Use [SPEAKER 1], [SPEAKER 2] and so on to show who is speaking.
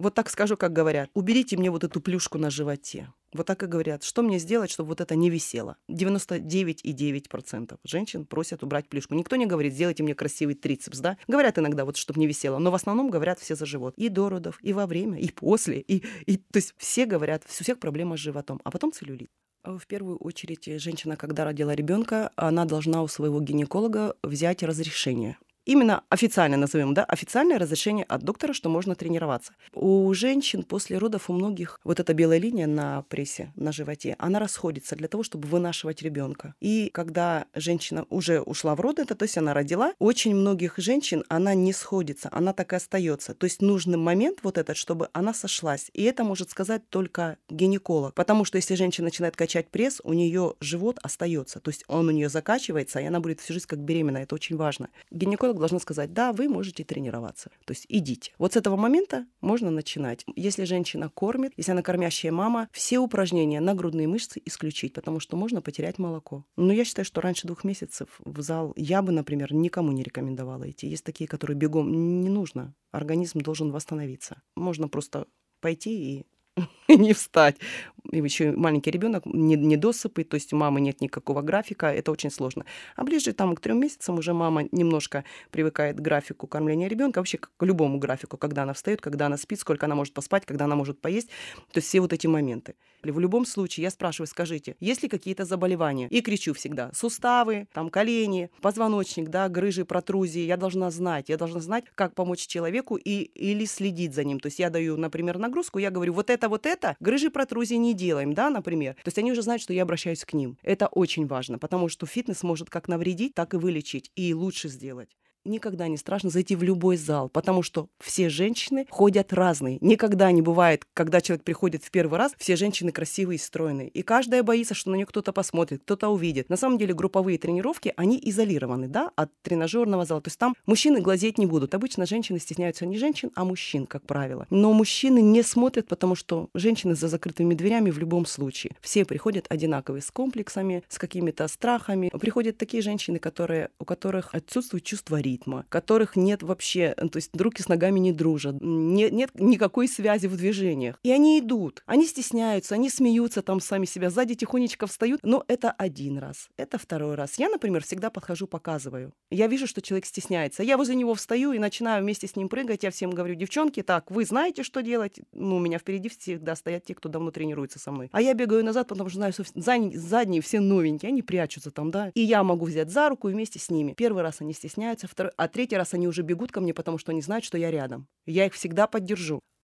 [SPEAKER 1] Вот так скажу, как говорят. Уберите мне вот эту плюшку на животе. Вот так и говорят. Что мне сделать, чтобы вот это не висело? 99,9% женщин просят убрать плюшку. Никто не говорит, сделайте мне красивый трицепс, да? Говорят иногда, вот, чтобы не висело. Но в основном говорят все за живот. И до родов, и во время, и после. То есть все говорят, у всех проблема с животом. А потом целлюлит. В первую очередь, женщина, когда родила ребенка, она должна у своего гинеколога взять разрешение. Именно официально назовем, да, официальное разрешение от доктора, что можно тренироваться. У женщин после родов, у многих вот эта белая линия на прессе, на животе, она расходится для того, чтобы вынашивать ребенка. И когда женщина уже ушла в роды, то есть она родила, очень многих женщин она не сходится, она так и остается. То есть нужный момент вот этот, чтобы она сошлась. И это может сказать только гинеколог. Потому что если женщина начинает качать пресс, у нее живот остается. То есть он у нее закачивается, и она будет всю жизнь как беременная. Это очень важно. Гинеколог должна сказать, да, вы можете тренироваться. То есть идите. Вот с этого момента можно начинать. Если женщина кормит, если она кормящая мама, все упражнения на грудные мышцы исключить, потому что можно потерять молоко. Но я считаю, что раньше 2 месяцев в зал я бы, например, никому не рекомендовала идти. Есть такие, которые бегом не нужно. Организм должен восстановиться. Можно просто пойти и не встать. И еще маленький ребенок, недосыпы, то есть у мамы нет никакого графика, это очень сложно. А ближе там, к 3 месяцам уже мама немножко привыкает к графику кормления ребенка, вообще к любому графику, когда она встает, когда она спит, сколько она может поспать, когда она может поесть. То есть все вот эти моменты. В любом случае, я спрашиваю, скажите, есть ли какие-то заболевания? И кричу всегда, суставы, там колени, позвоночник, да, грыжи, протрузии. Я должна знать, как помочь человеку или следить за ним. То есть я даю, например, нагрузку, я говорю, вот это, грыжи, протрузии не делаем, да, например. То есть они уже знают, что я обращаюсь к ним. Это очень важно, потому что фитнес может как навредить, так и вылечить, и лучше сделать. Никогда не страшно зайти в любой зал, потому что все женщины ходят разные. Никогда не бывает, когда человек приходит в первый раз, все женщины красивые и стройные. И каждая боится, что на нее кто-то посмотрит, кто-то увидит. На самом деле групповые тренировки, они изолированы, да, от тренажерного зала. То есть там мужчины глазеть не будут. Обычно женщины стесняются не женщин, а мужчин, как правило. Но мужчины не смотрят, потому что женщины за закрытыми дверями в любом случае. Все приходят одинаковые, с комплексами, с какими-то страхами. Приходят такие женщины, у которых отсутствует чувство ритма, которых нет вообще, то есть руки с ногами не дружат, нет никакой связи в движениях. И они идут, они стесняются, они смеются там сами себя, сзади тихонечко встают, но это один раз, это второй раз. Я, например, всегда подхожу, показываю. Я вижу, что человек стесняется. Я возле него встаю и начинаю вместе с ним прыгать. Я всем говорю, девчонки, так, вы знаете, что делать? Ну, у меня впереди всегда стоят те, кто давно тренируется со мной. А я бегаю назад, потому что знаю, что задние все новенькие, они прячутся там, да. И я могу взять за руку и вместе с ними. Первый раз они стесняются, а 3-й раз они уже бегут ко мне, потому что они знают, что я рядом. Я их всегда поддержу.